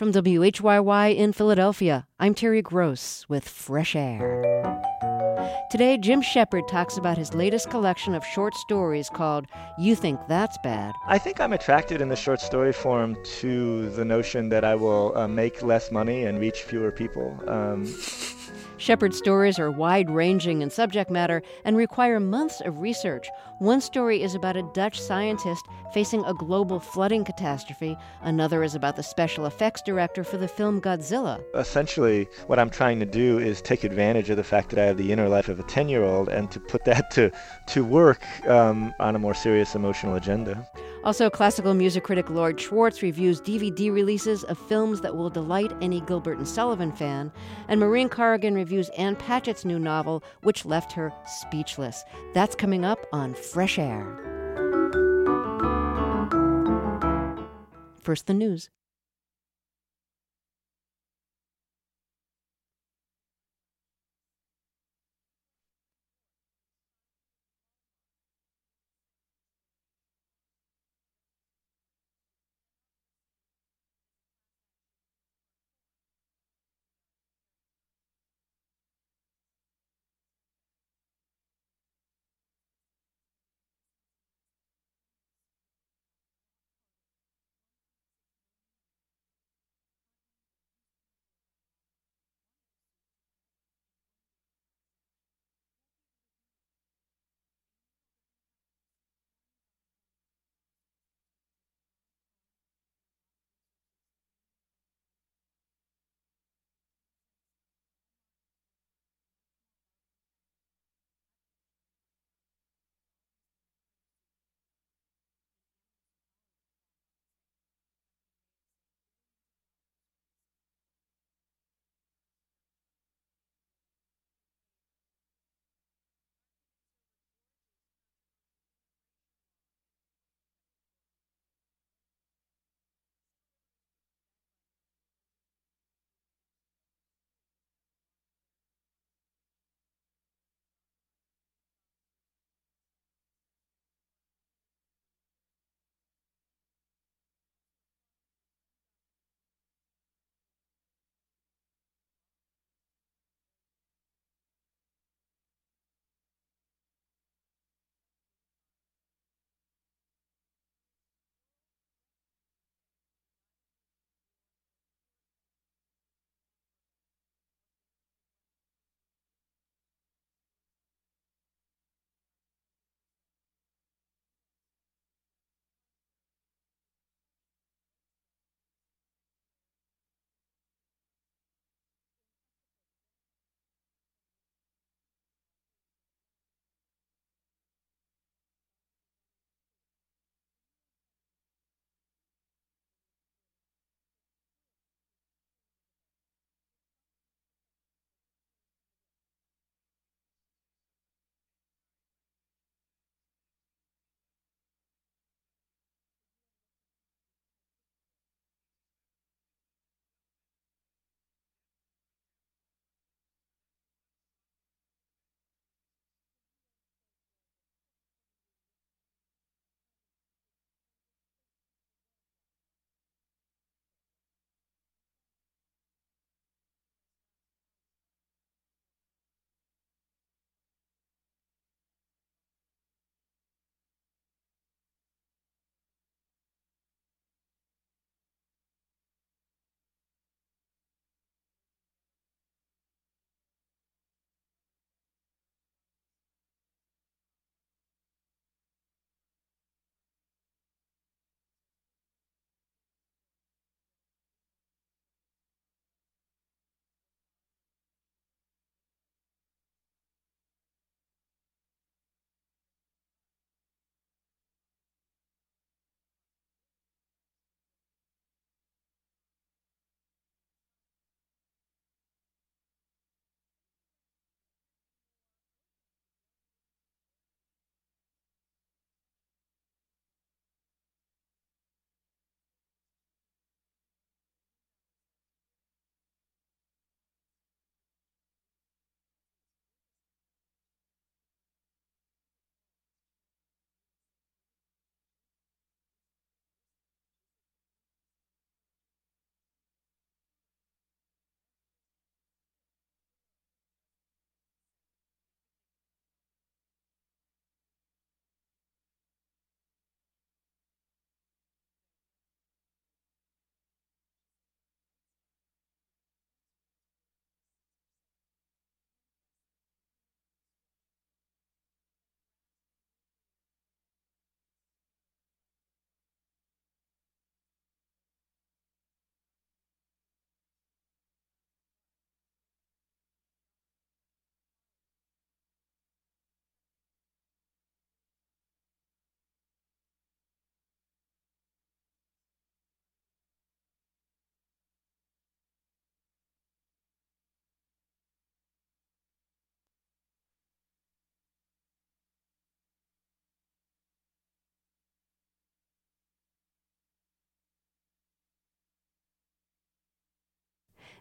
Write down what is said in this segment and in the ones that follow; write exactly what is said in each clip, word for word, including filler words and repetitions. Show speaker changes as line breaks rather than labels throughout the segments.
From W H Y Y in Philadelphia, I'm Terry Gross with Fresh Air. Today, Jim Shepard talks about his latest collection of short stories called You Think That's Bad.
I think I'm attracted in the short story form to the notion that I will uh, make less money and reach fewer people. Um,
Shepard's stories are wide-ranging in subject matter and require months of research. One story is about a Dutch scientist facing a global flooding catastrophe. Another is about the special effects director for the film Godzilla.
Essentially, what I'm trying to do is take advantage of the fact that I have the inner life of a ten-year-old and to put that to, to work um, on a more serious emotional agenda.
Also, classical music critic Lord Schwartz reviews D V D releases of films that will delight any Gilbert and Sullivan fan, and Maureen Corrigan reviews Ann Patchett's new novel, which left her speechless. That's coming up on Fresh Air. First, the news.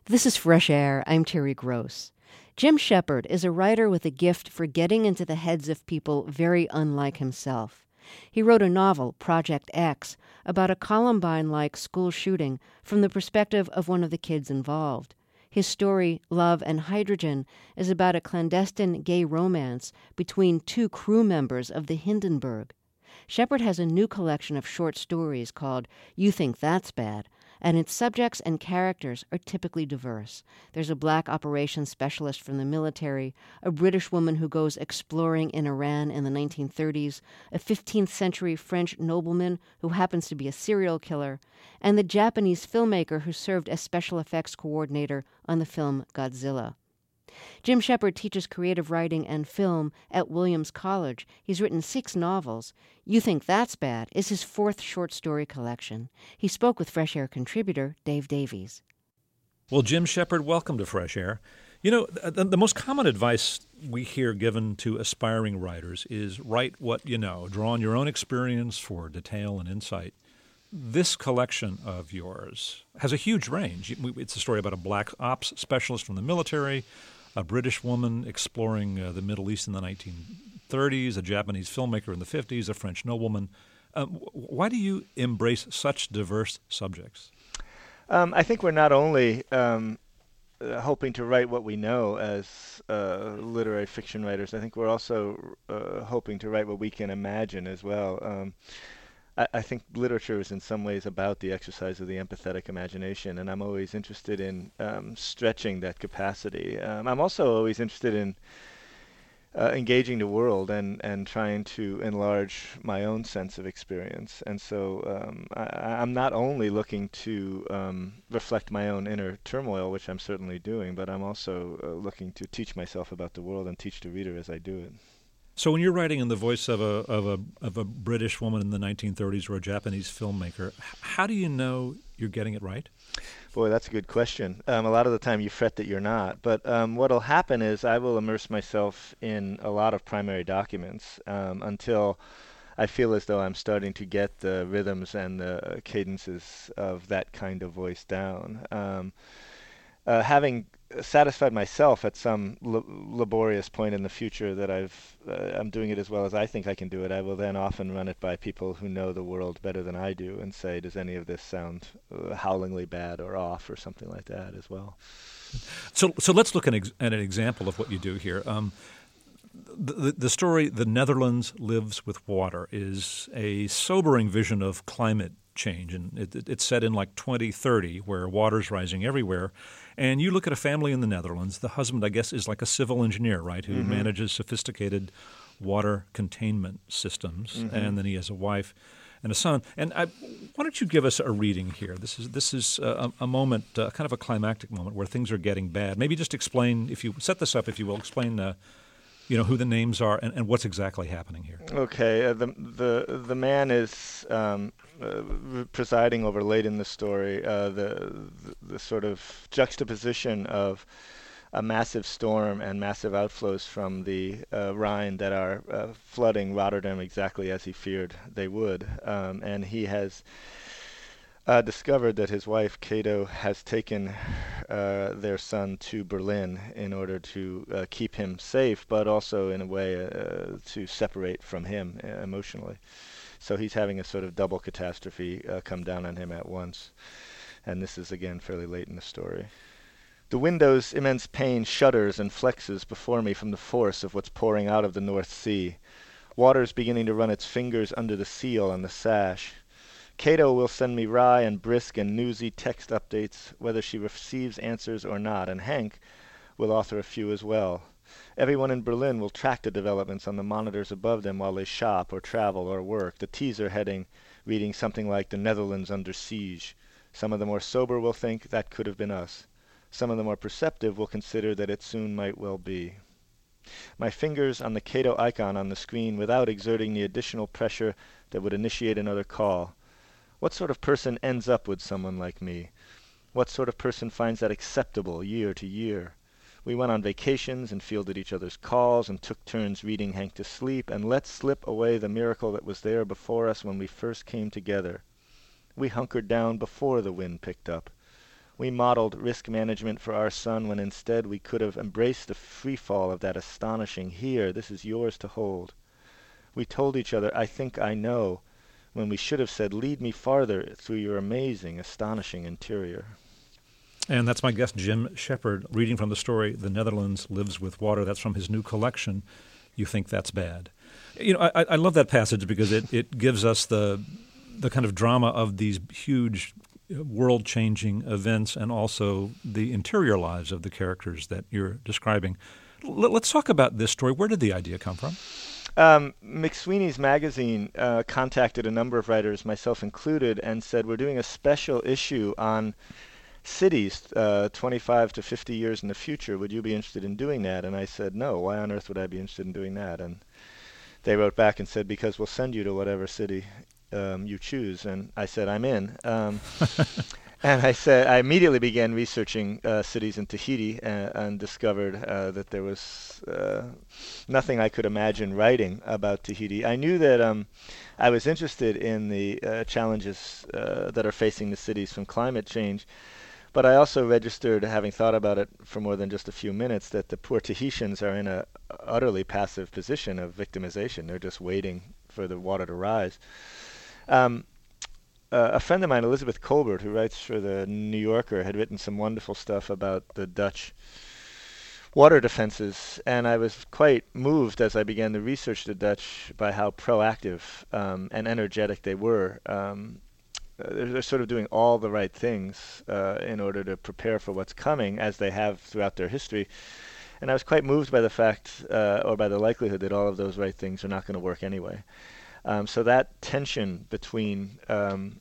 This is Fresh Air. I'm Terry Gross. Jim Shepard is a writer with a gift for getting into the heads of people very unlike himself. He wrote a novel, Project X, about a Columbine-like school shooting from the perspective of one of the kids involved. His story, Love and Hydrogen, is about a clandestine gay romance between two crew members of the Hindenburg. Shepard has a new collection of short stories called You Think That's Bad, and its subjects and characters are typically diverse. There's a black operations specialist from the military, a British woman who goes exploring in Iran in the nineteen thirties, a fifteenth century French nobleman who happens to be a serial killer, and the Japanese filmmaker who served as special effects coordinator on the film Godzilla. Jim Shepard teaches creative writing and film at Williams College. He's written six novels. You Think That's Bad is his fourth short story collection. He spoke with Fresh Air contributor Dave Davies.
Well, Jim Shepard, welcome to Fresh Air. You know, the, the most common advice we hear given to aspiring writers is write what you know, draw on your own experience for detail and insight. This collection of yours has a huge range. It's a story about a black ops specialist from the military, a British woman exploring uh, the Middle East in the nineteen thirties, a Japanese filmmaker in the fifties, a French nobleman. Um, why do you embrace such diverse subjects?
Um, I think we're not only um, uh, hoping to write what we know as uh, literary fiction writers. I think we're also uh, hoping to write what we can imagine as well. Um, I, I think literature is in some ways about the exercise of the empathetic imagination, and I'm always interested in um, stretching that capacity. Um, I'm also always interested in uh, engaging the world and, and trying to enlarge my own sense of experience. And so um, I, I'm not only looking to um, reflect my own inner turmoil, which I'm certainly doing, but I'm also uh, looking to teach myself about the world and teach the reader as I do it.
So when you're writing in the voice of a of a of a British woman in the nineteen thirties or a Japanese filmmaker, how do you know you're getting it right?
Boy, that's a good question. Um, a lot of the time you fret that you're not. But um, what will happen is I will immerse myself in a lot of primary documents um, until I feel as though I'm starting to get the rhythms and the cadences of that kind of voice down. Um, uh, having satisfied myself at some l- laborious point in the future that I've uh, I'm doing it as well as I think I can do it, I will then often run it by people who know the world better than I do and say, does any of this sound uh, howlingly bad or off or something like that as well.
So so let's look at, ex- at an example of what you do here. Um, the, the story, The Netherlands Lives with Water, is a sobering vision of climate change, and it, it, it's set in like twenty thirty where water's rising everywhere. And you look at a family in the Netherlands. The husband, I guess, is like a civil engineer, right, who mm-hmm. manages sophisticated water containment systems. Mm-hmm. And then he has a wife and a son. And I, why don't you give us a reading here? This is this is a, a moment, uh, kind of a climactic moment where things are getting bad. Maybe just explain, if you set this up, if you will, explain uh, you know, who the names are and, and what's exactly happening here.
Okay. Uh, the the the man is um, uh, presiding over late in the story uh, the, the the sort of juxtaposition of a massive storm and massive outflows from the uh, Rhine that are uh, flooding Rotterdam exactly as he feared they would, um, and he has Uh, discovered that his wife, Cato, has taken uh, their son to Berlin in order to uh, keep him safe, but also in a way uh, to separate from him uh, emotionally. So he's having a sort of double catastrophe uh, come down on him at once. And this is, again, fairly late in the story. The window's immense pane shudders and flexes before me from the force of what's pouring out of the North Sea. Water's beginning to run its fingers under the seal on the sash. Cato will send me wry and brisk and newsy text updates, whether she receives answers or not, and Hank will author a few as well. Everyone in Berlin will track the developments on the monitors above them while they shop or travel or work, the teaser heading reading something like "The Netherlands Under Siege." Some of the more sober will think that could have been us. Some of the more perceptive will consider that it soon might well be. My fingers on the Cato icon on the screen without exerting the additional pressure that would initiate another call. What sort of person ends up with someone like me? What sort of person finds that acceptable year to year? We went on vacations and fielded each other's calls and took turns reading Hank to sleep and let slip away the miracle that was there before us when we first came together. We hunkered down before the wind picked up. We modeled risk management for our son when instead we could have embraced the free fall of that astonishing here, this is yours to hold. We told each other, I think I know, when we should have said, lead me farther through your amazing, astonishing interior.
And that's my guest, Jim Shepard, reading from the story, The Netherlands Lives with Water. That's from his new collection, You Think That's Bad. You know, I, I love that passage because it, it gives us the the kind of drama of these huge world-changing events and also the interior lives of the characters that you're describing. L- let's talk about this story. Where did the idea come from?
Um, McSweeney's magazine uh, contacted a number of writers, myself included, and said, we're doing a special issue on cities uh, twenty-five to fifty years in the future. Would you be interested in doing that? And I said, no. Why on earth would I be interested in doing that? And they wrote back and said, because we'll send you to whatever city um, you choose. And I said, I'm in. Um, and I said, I immediately began researching uh, cities in Tahiti and, and discovered uh, that there was uh, nothing I could imagine writing about Tahiti. I knew that um, I was interested in the uh, challenges uh, that are facing the cities from climate change. But I also registered, having thought about it for more than just a few minutes, that the poor Tahitians are in a utterly passive position of victimization. They're just waiting for the water to rise. Um, uh, a friend of mine, Elizabeth Colbert, who writes for the New Yorker, had written some wonderful stuff about the Dutch water defenses, and I was quite moved as I began to research the Dutch by how proactive um, and energetic they were. Um, They're, they're sort of doing all the right things uh, in order to prepare for what's coming, as they have throughout their history. And I was quite moved by the fact, uh, or by the likelihood, that all of those right things are not going to work anyway. Um, so that tension between um,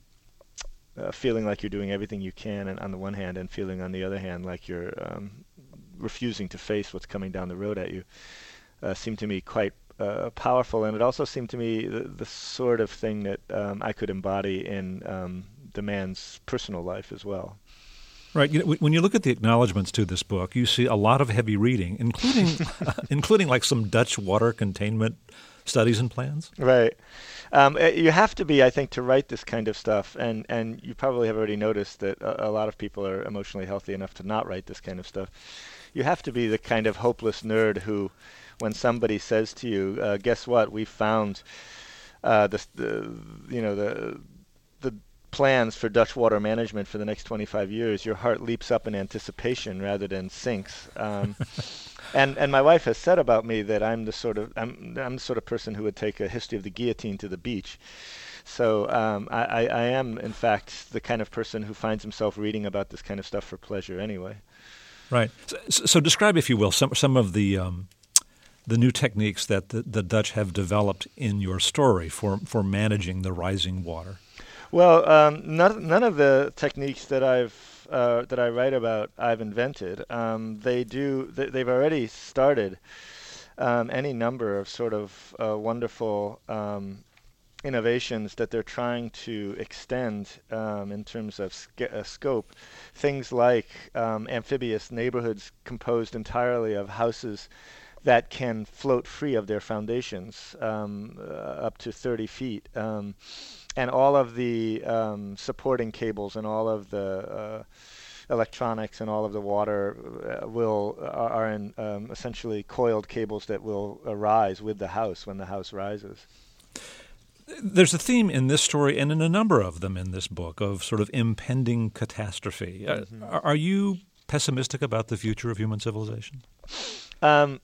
uh, feeling like you're doing everything you can, and on the one hand, and feeling on the other hand like you're um, refusing to face what's coming down the road at you, uh, seemed to me quite Uh, powerful, and it also seemed to me the, the sort of thing that um, I could embody in um, the man's personal life as well.
Right. You know, when you look at the acknowledgments to this book, you see a lot of heavy reading, including including like some Dutch water containment studies and plans.
Right. Um, you have to be, I think, to write this kind of stuff, and, and you probably have already noticed that a, a lot of people are emotionally healthy enough to not write this kind of stuff. You have to be the kind of hopeless nerd who, when somebody says to you, uh, "Guess what? We found uh, the, the, you know, the the plans for Dutch water management for the next twenty-five years," your heart leaps up in anticipation rather than sinks. Um, and and my wife has said about me that I'm the sort of I'm I'm the sort of person who would take a history of the guillotine to the beach. So um, I, I am, in fact, the kind of person who finds himself reading about this kind of stuff for pleasure anyway.
Right. So, so describe, if you will, some some of the um, the new techniques that the, the Dutch have developed in your story for for managing the rising water.
Well, um, none none of the techniques that I've uh, that I write about I've invented. Um, they do. They, they've already started um, any number of sort of uh, wonderful Um, innovations that they're trying to extend um, in terms of sc- uh, scope. Things like um, amphibious neighborhoods composed entirely of houses that can float free of their foundations um, uh, up to thirty feet. Um, and all of the um, supporting cables and all of the uh, electronics and all of the water uh, will uh, are in um, essentially coiled cables that will uh, rise with the house when the house rises.
There's a theme in this story and in a number of them in this book of sort of impending catastrophe. Mm-hmm. Uh, are you pessimistic about the future of human civilization?
Um,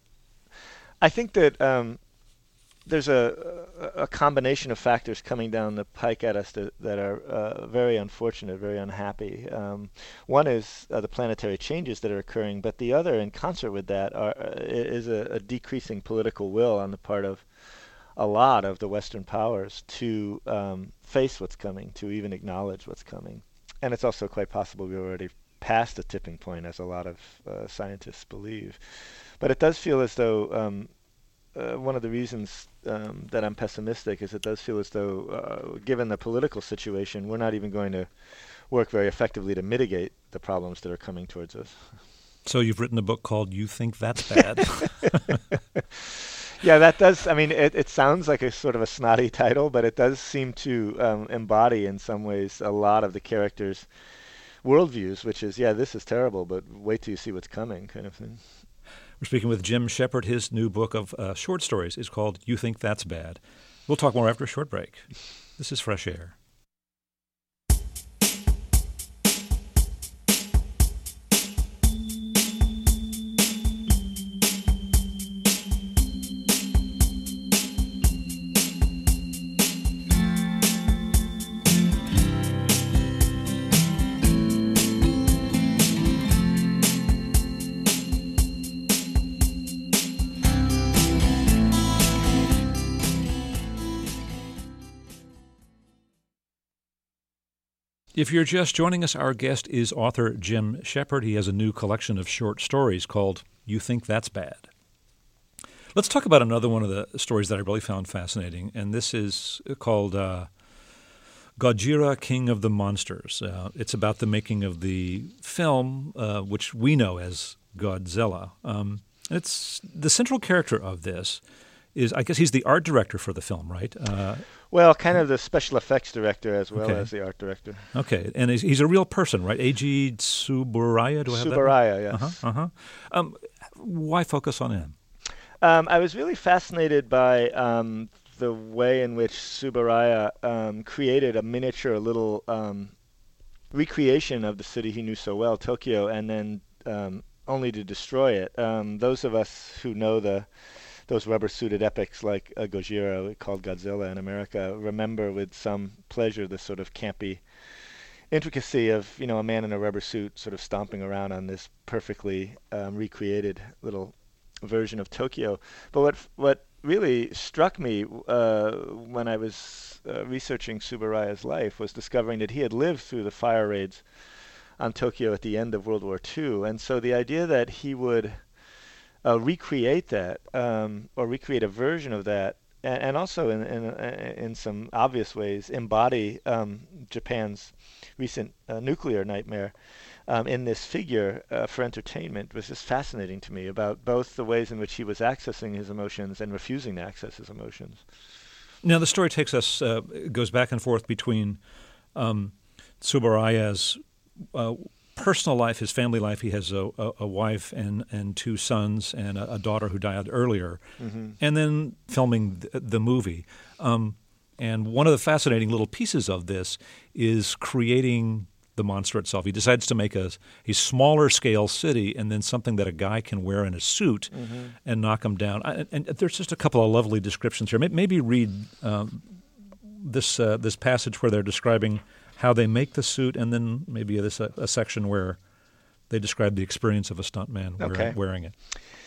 I think that um, there's a, a combination of factors coming down the pike at us that, that are uh, very unfortunate, very unhappy. Um, one is uh, the planetary changes that are occurring, but the other, in concert with that, are, uh, is a, a decreasing political will on the part of a lot of the Western powers to um, face what's coming, to even acknowledge what's coming. And it's also quite possible we're already past the tipping point, as a lot of uh, scientists believe. But it does feel as though um, uh, one of the reasons um, that I'm pessimistic is it does feel as though, uh, given the political situation, we're not even going to work very effectively to mitigate the problems that are coming towards us.
So you've written a book called You Think That's Bad.
Yeah, that does. I mean, it, it sounds like a sort of a snotty title, but it does seem to um, embody in some ways a lot of the characters worldviews, which is, yeah, this is terrible, but wait till you see what's coming, kind of thing.
We're speaking with Jim Shepard. His new book of uh, short stories is called You Think That's Bad. We'll talk more after a short break. This is Fresh Air. If you're just joining us, our guest is author Jim Shepard. He has a new collection of short stories called You Think That's Bad. Let's talk about another one of the stories that I really found fascinating, and this is called uh, Gojira, King of the Monsters. Uh, it's about the making of the film, uh, which we know as Godzilla. Um, it's the central character of this is, I guess he's the art director for the film, right? Uh,
Well, kind of the special effects director as well
Okay.
as the art director.
Okay, and he's, he's a real person, right? Eiji Tsuburaya, do I have that?
Tsuburaya, yes.
Uh-huh, uh-huh. Um, why focus on him?
Um, I was really fascinated by um, the way in which Tsuburaya um, created a miniature little um, recreation of the city he knew so well, Tokyo, and then um, only to destroy it. Um, those of us who know the those rubber-suited epics like uh, Gojira, called Godzilla in America, remember with some pleasure the sort of campy intricacy of, you know, a man in a rubber suit sort of stomping around on this perfectly um, recreated little version of Tokyo. But what what really struck me uh, when I was uh, researching Tsuburaya's life was discovering that he had lived through the fire raids on Tokyo at the end of World War Two, and so the idea that he would Uh, recreate that, um, or recreate a version of that, and, and also in, in in some obvious ways embody um, Japan's recent uh, nuclear nightmare um, in this figure uh, for entertainment was just fascinating to me, about both the ways in which he was accessing his emotions and refusing to access his emotions.
Now, the story takes us, uh, goes back and forth between um, Tsuburaya's uh, personal life, his family life. He has a, a, a wife and, and two sons and a, a daughter who died earlier, mm-hmm. and then filming the, the movie. Um, and one of the fascinating little pieces of this is creating the monster itself. He decides to make a, a smaller scale city and then something that a guy can wear in a suit mm-hmm. and knock him down. I, and there's just a couple of lovely descriptions here. Maybe read um, this uh, this passage where they're describing how they make the suit, and then maybe this a, a section where they describe the experience of a stuntman wearing,
okay.
wearing it.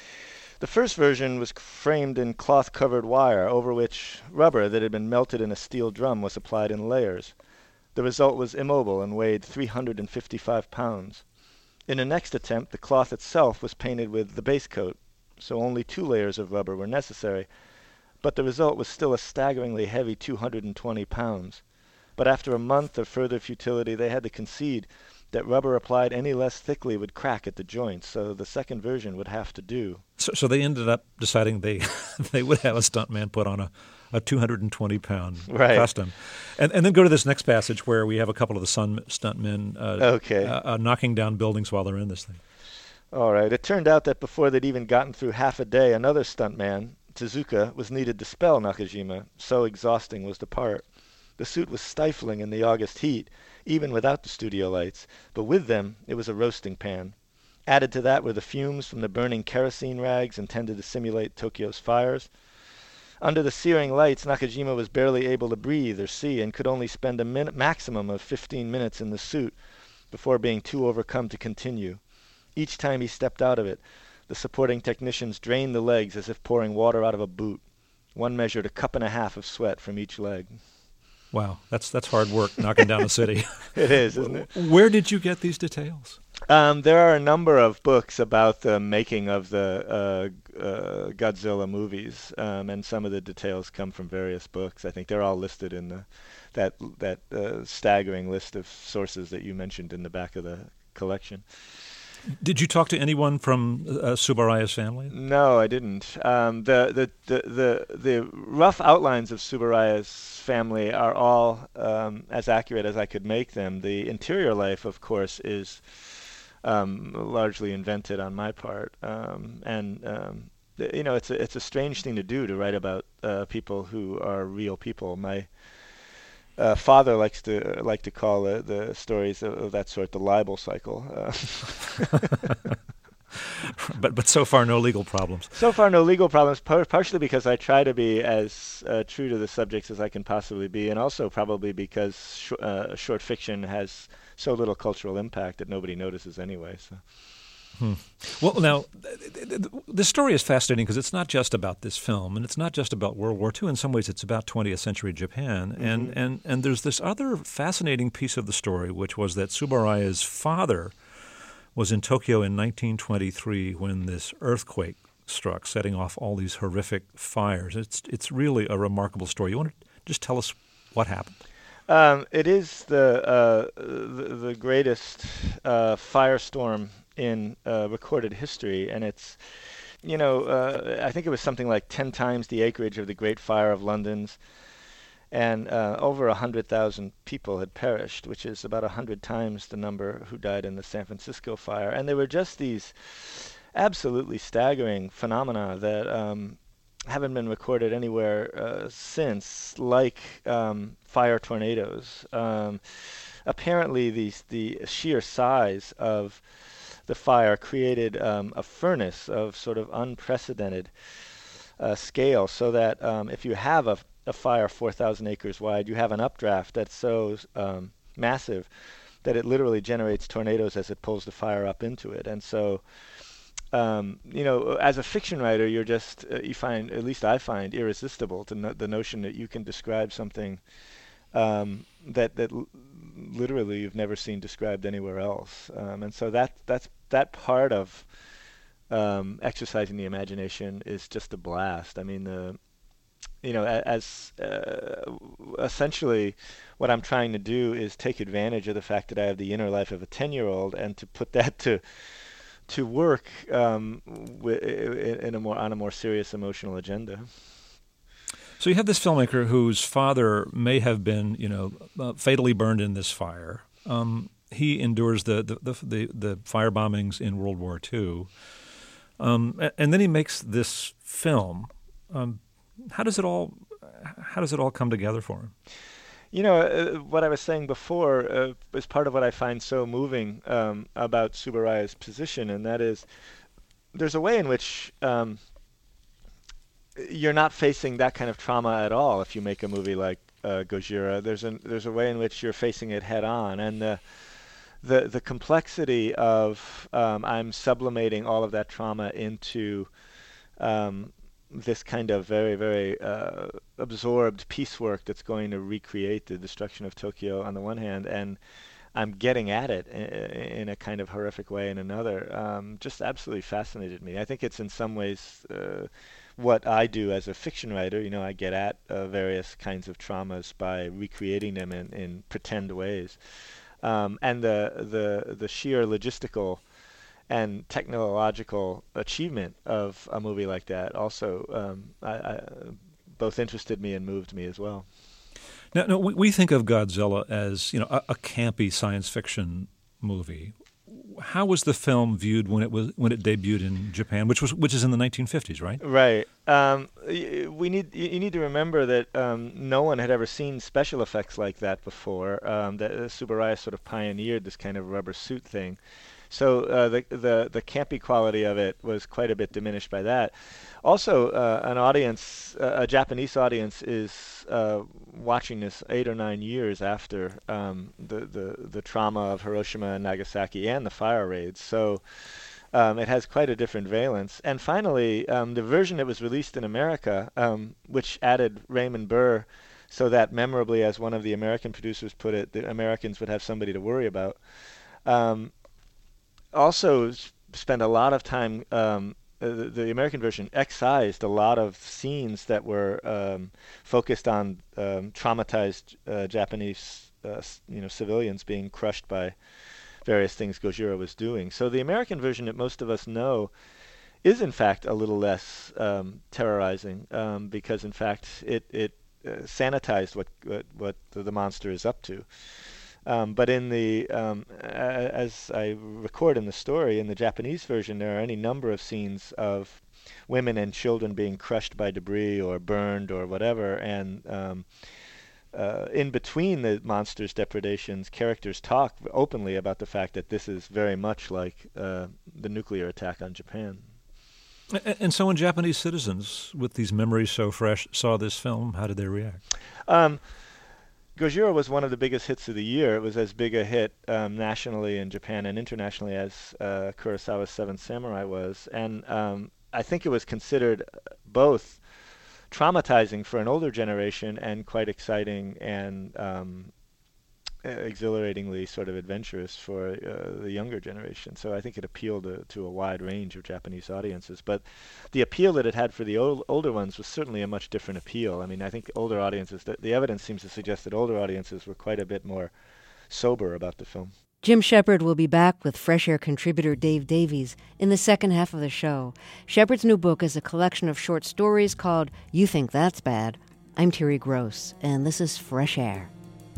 The first version was framed in cloth-covered wire, over which rubber that had been melted in a steel drum was applied in layers. The result was immobile and weighed three hundred fifty-five pounds. In the next attempt, the cloth itself was painted with the base coat, so only two layers of rubber were necessary, but the result was still a staggeringly heavy two hundred twenty pounds. But after a month of further futility, they had to concede that rubber applied any less thickly would crack at the joints, so the second version would have to do.
So, so they ended up deciding they they would have a stuntman put on a, a two hundred twenty pound
right.
costume. And and then go to this next passage where we have a couple of the sun stuntmen uh,
okay.
uh, uh, knocking down buildings while they're in this thing.
All right. It turned out that before they'd even gotten through half a day, another stuntman, Tezuka, was needed to spell Nakajima. So exhausting was the part. The suit was stifling in the August heat, even without the studio lights, but with them it was a roasting pan. Added to that were the fumes from the burning kerosene rags intended to simulate Tokyo's fires. Under the searing lights, Nakajima was barely able to breathe or see, and could only spend a min- maximum of fifteen minutes in the suit before being too overcome to continue. Each time he stepped out of it, the supporting technicians drained the legs as if pouring water out of a boot. One measured a cup and a half of sweat from each leg.
Wow, that's that's hard work, knocking down a city.
It is, isn't it?
Where did you get these details?
Um, there are a number of books about the making of the uh, uh, Godzilla movies, um, and some of the details come from various books. I think they're all listed in the that that uh, staggering list of sources that you mentioned in the back of the collection.
Did you talk to anyone from uh, Tsuburaya's family?
No, I didn't. Um, the, the, the, the, the rough outlines of Tsuburaya's family are all um, as accurate as I could make them. The interior life, of course, is um, largely invented on my part. Um, and, um, th- you know, it's a, it's a strange thing to do, to write about uh, people who are real people. My Uh, father likes to uh, like to call uh, the stories of, of that sort the libel cycle. Uh,
but but so far no legal problems.
So far no legal problems, par- partially because I try to be as uh, true to the subjects as I can possibly be, and also probably because sh- uh, short fiction has so little cultural impact that nobody notices anyway. So.
Hmm. Well, now, the story is fascinating because it's not just about this film, and it's not just about World War Two. In some ways, it's about twentieth century Japan. Mm-hmm. And, and, and there's this other fascinating piece of the story, which was that Tsuburaya's father was in Tokyo in nineteen twenty-three when this earthquake struck, setting off all these horrific fires. It's, it's really a remarkable story. You want to just tell us what happened?
Um, it is the, uh, the, the greatest uh, firestorm in uh, recorded history, and it's, you know, uh, I think it was something like ten times the acreage of the Great Fire of London's, and uh, over a hundred thousand people had perished, which is about a hundred times the number who died in the San Francisco fire. And there were just these absolutely staggering phenomena that um, haven't been recorded anywhere uh, since, like um, fire tornadoes. Um, apparently, these, the sheer size of the fire created um, a furnace of sort of unprecedented uh, scale, so that um, if you have a, a fire four thousand acres wide, you have an updraft that's so um, massive that it literally generates tornadoes as it pulls the fire up into it. And so, um, you know, as a fiction writer, you're just, uh, you find, at least I find, irresistible to no- the notion that you can describe something um, that that l- literally you've never seen described anywhere else. Um, and so that that's that part of um, exercising the imagination is just a blast. I mean, the you know, a- as uh, essentially what I'm trying to do is take advantage of the fact that I have the inner life of a ten-year-old and to put that to to work um, w- in a more on a more serious emotional agenda.
So you have this filmmaker whose father may have been, you know, uh, fatally burned in this fire. Um, he endures the the, the the the fire bombings in World War Two, um, and, and then he makes this film. Um, how does it all how does it all come together for him?
You know, uh, what I was saying before uh, is part of what I find so moving um, about Tsuburaya's position, and that is there's a way in which um, you're not facing that kind of trauma at all if you make a movie like uh, Gojira. There's a there's a way in which you're facing it head on, and the the the complexity of um, I'm sublimating all of that trauma into um, this kind of very very uh, absorbed piecework that's going to recreate the destruction of Tokyo on the one hand, and I'm getting at it in, in a kind of horrific way in another. Um, just absolutely fascinated me. I think it's in some ways uh, what I do as a fiction writer. You know, I get at uh, various kinds of traumas by recreating them in, in pretend ways. Um, and the, the the sheer logistical and technological achievement of a movie like that also um, I, I, both interested me and moved me as well.
Now, no, we, we think of Godzilla as, you know, a, a campy science fiction movie. How was the film viewed when it was when it debuted in Japan, which was which is in the nineteen fifties, right?
Right. Um, y- we need you need to remember that um, no one had ever seen special effects like that before. Um, that uh, Tsuburaya sort of pioneered this kind of rubber suit thing. So uh, the the the campy quality of it was quite a bit diminished by that. Also, uh, an audience, uh, a Japanese audience, is uh, watching this eight or nine years after um, the, the the trauma of Hiroshima and Nagasaki and the fire raids. So um, it has quite a different valence. And finally, um, the version that was released in America, um, which added Raymond Burr, so that memorably, as one of the American producers put it, the Americans would have somebody to worry about. Um, also spent a lot of time, um, uh, the, the American version excised a lot of scenes that were um, focused on um, traumatized uh, Japanese uh, you know, civilians being crushed by various things Gojira was doing. So the American version that most of us know is in fact a little less um, terrorizing um, because in fact it it uh, sanitized what what, what the, the monster is up to. Um, but in the um, a- as I record in the story, in the Japanese version, there are any number of scenes of women and children being crushed by debris or burned or whatever, and um, uh, in between the monster's depredations, characters talk openly about the fact that this is very much like uh, the nuclear attack on Japan.
And so when Japanese citizens, with these memories so fresh, saw this film, how did they react?
Um, Gojira was one of the biggest hits of the year. It was as big a hit um, nationally in Japan and internationally as uh, Kurosawa's Seven Samurai was. And um, I think it was considered both traumatizing for an older generation and quite exciting and um, exhilaratingly sort of adventurous for uh, the younger generation. So I think it appealed to, to a wide range of Japanese audiences. But the appeal that it had for the old, older ones was certainly a much different appeal. I mean, I think older audiences, the, the evidence seems to suggest that older audiences were quite a bit more sober about the film.
Jim Shepard will be back with Fresh Air contributor Dave Davies in the second half of the show. Shepard's new book is a collection of short stories called You Think That's Bad. I'm Terry Gross, and this is Fresh Air.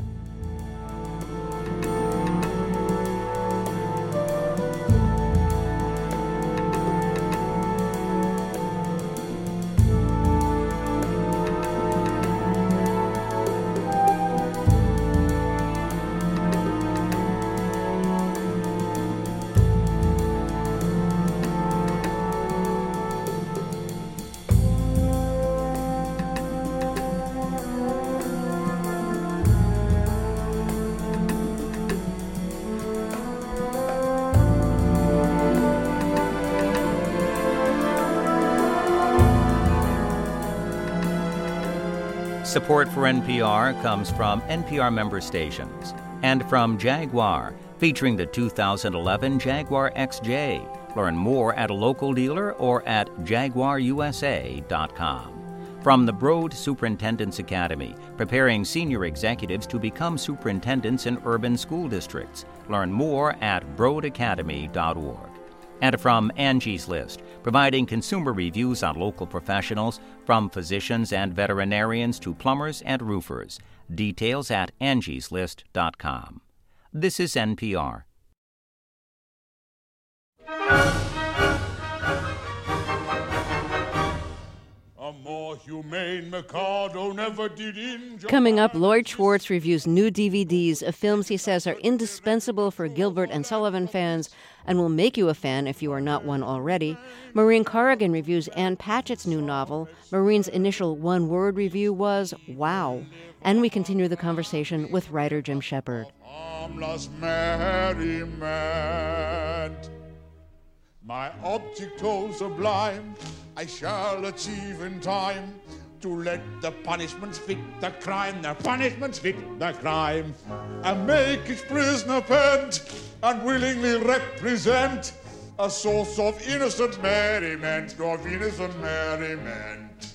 Support for N P R comes from N P R member stations and from Jaguar, featuring the two thousand eleven Jaguar X J. Learn more at a local dealer or at jaguar u s a dot com. From the Broad Superintendent's Academy, preparing senior executives to become superintendents in urban school districts. Learn more at broad academy dot org. And from Angie's List, providing consumer reviews on local professionals, from physicians and veterinarians to plumbers and roofers. Details at angies list dot com. This is N P R.
A more humane Mikado never did injure.
Coming up, Lloyd Schwartz reviews new D V Ds of films he says are indispensable for Gilbert and Sullivan fans and will make you a fan if you are not one already. Maureen Corrigan reviews Ann Patchett's new novel. Maureen's initial one-word review was, wow. And we continue the conversation with writer Jim Shepard.
Harmless merriment. My object oh sublime, I shall achieve in time to let the punishments fit the crime, the punishments fit the crime, and make its prisoner pent and willingly represent a source of innocent merriment, of innocent merriment.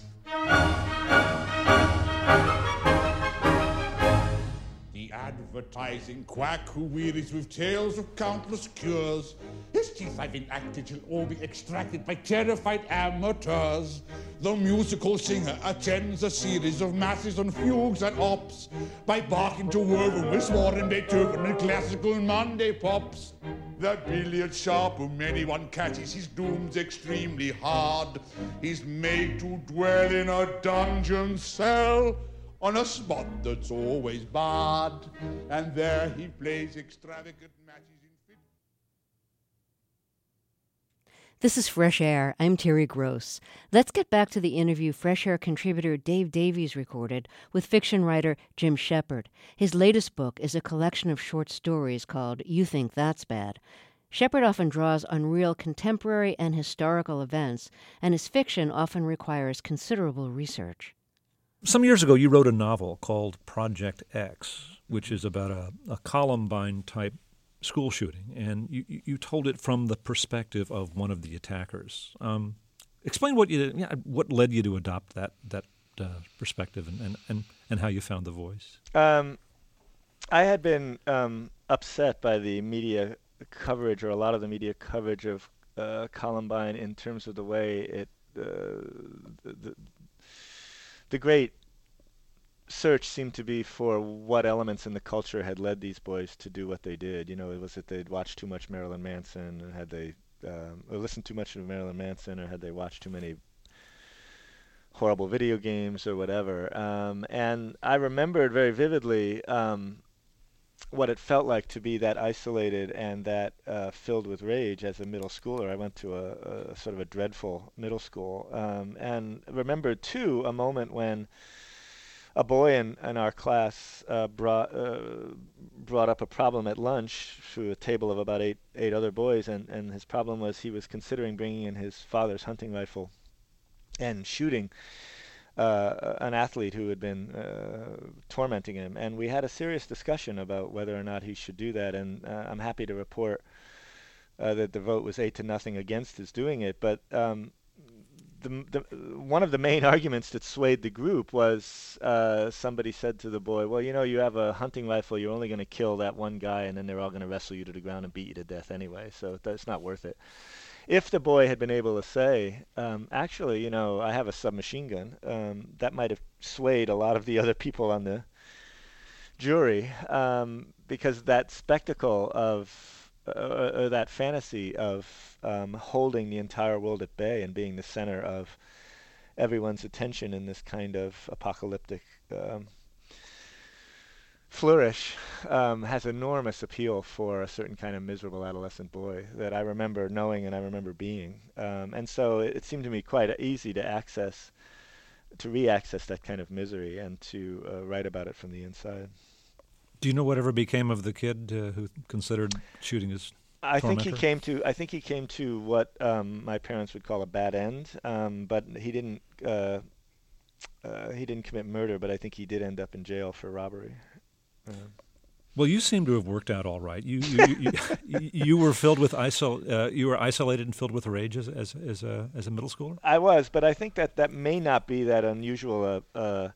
The advertising quack who wearies with tales of countless cures, his teeth I've enacted shall all be extracted by terrified amateurs. The musical singer attends a series of masses and fugues and ops by barking to woven with sworn Beethoven and classical Monday pops. The billiard sharp whom anyone catches his doom's extremely hard. He's made to dwell in a dungeon cell on a spot that's always barred, and there he plays extravagant matches in fit.
This is Fresh Air. I'm Terry Gross. Let's get back to the interview Fresh Air contributor Dave Davies recorded with fiction writer Jim Shepard. His latest book is a collection of short stories called You Think That's Bad. Shepard often draws on real contemporary and historical events, and his fiction often requires considerable research.
Some years ago, you wrote a novel called Project X, which is about a, a Columbine-type school shooting, and you, you told it from the perspective of one of the attackers. Um, explain what you yeah, what led you to adopt that that uh, perspective, and, and, and, and how you found the voice.
Um, I had been um, upset by the media coverage, or a lot of the media coverage of uh, Columbine, in terms of the way it, uh, the, the, the great search seemed to be for what elements in the culture had led these boys to do what they did. You know, it was that they'd watched too much Marilyn Manson, and had they um, or listened too much to Marilyn Manson, or had they watched too many horrible video games or whatever. Um, and I remembered very vividly um, what it felt like to be that isolated and that uh, filled with rage as a middle schooler. I went to a, a sort of a dreadful middle school, um, and remembered too a moment when a boy in, in our class uh, brought uh, brought up a problem at lunch through a table of about eight eight other boys, and, and his problem was he was considering bringing in his father's hunting rifle and shooting uh, an athlete who had been uh, tormenting him. And we had a serious discussion about whether or not he should do that, and uh, I'm happy to report uh, that the vote was eight to nothing against his doing it. But um, The, the, one of the main arguments that swayed the group was uh, somebody said to the boy, well, you know, you have a hunting rifle, you're only going to kill that one guy, and then they're all going to wrestle you to the ground and beat you to death anyway, so it's not worth it. If the boy had been able to say, um, actually, you know, I have a submachine gun, um, that might have swayed a lot of the other people on the jury, um, because that spectacle of Uh, or that fantasy of um, holding the entire world at bay and being the center of everyone's attention in this kind of apocalyptic um, flourish um, has enormous appeal for a certain kind of miserable adolescent boy that I remember knowing and I remember being. Um, and so it, it seemed to me quite easy to access, to re-access that kind of misery and to uh, write about it from the inside.
Do you know whatever became of the kid uh, who considered shooting his
I
tormentor?
think he came to. I think he came to what um, my parents would call a bad end. Um, but he didn't. Uh, uh, he didn't commit murder. But I think he did end up in jail for robbery. Um,
well, you seem to have worked out all right. You you you, you, you were filled with isol. Uh, you were isolated and filled with rage as as as a as a middle schooler.
I was, but I think that that may not be that unusual. Uh, uh,